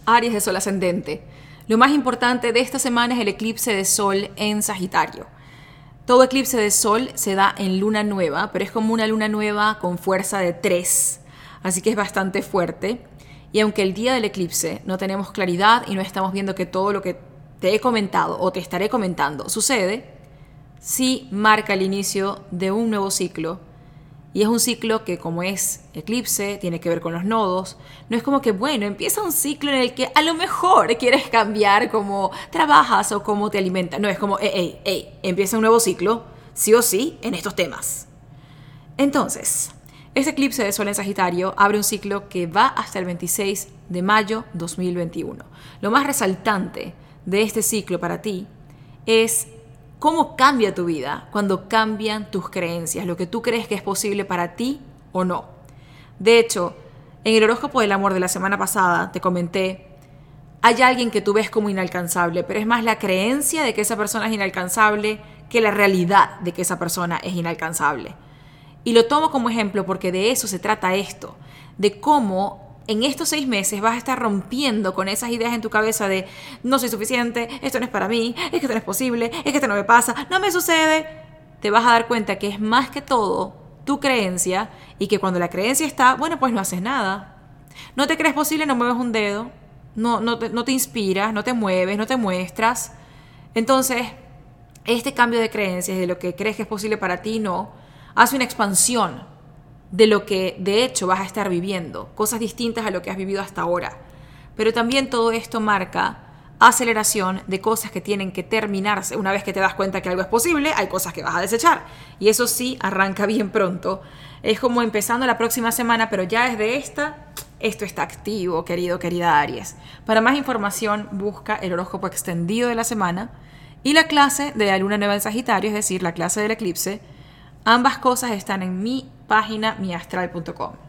Aries de Sol ascendente. Lo más importante de esta semana es el eclipse de Sol en Sagitario. Todo eclipse de Sol se da en luna nueva, pero es como una luna nueva con fuerza de 3, así que es bastante fuerte. Y aunque el día del eclipse no tenemos claridad y no estamos viendo que todo lo que te he comentado o te estaré comentando sucede, sí marca el inicio de un nuevo ciclo. Y es un ciclo que, como es eclipse, tiene que ver con los nodos. No es como que, bueno, empieza un ciclo en el que a lo mejor quieres cambiar cómo trabajas o cómo te alimentas. No, es como, empieza un nuevo ciclo, sí o sí, en estos temas. Entonces, este eclipse de Sol en Sagitario abre un ciclo que va hasta el 26 de mayo 2021. Lo más resaltante de este ciclo para ti es cómo cambia tu vida cuando cambian tus creencias, lo que tú crees que es posible para ti o no. De hecho, en el horóscopo del amor de la semana pasada te comenté, hay alguien que tú ves como inalcanzable, pero es más la creencia de que esa persona es inalcanzable que la realidad de que esa persona es inalcanzable. Y lo tomo como ejemplo porque de eso se trata esto, de cómo en estos 6 meses vas a estar rompiendo con esas ideas en tu cabeza de no soy suficiente, esto no es para mí, es que esto no es posible, es que esto no me pasa, no me sucede. Te vas a dar cuenta que es más que todo tu creencia y que cuando la creencia está, bueno, pues no haces nada. No te crees posible, no mueves un dedo, no te inspiras, no te mueves, no te muestras. Entonces, este cambio de creencias, de lo que crees que es posible para ti, no, hace una expansión de lo que de hecho vas a estar viviendo, cosas distintas a lo que has vivido hasta ahora. Pero también todo esto marca aceleración de cosas que tienen que terminarse. Una vez que te das cuenta que algo es posible, hay cosas que vas a desechar. Y eso sí, arranca bien pronto. Es como empezando la próxima semana, pero ya desde esto está activo, querido, querida Aries. Para más información, busca el horóscopo extendido de la semana y la clase de la luna nueva en Sagitario, es decir, la clase del eclipse. Ambas cosas están en mi página miastral.com.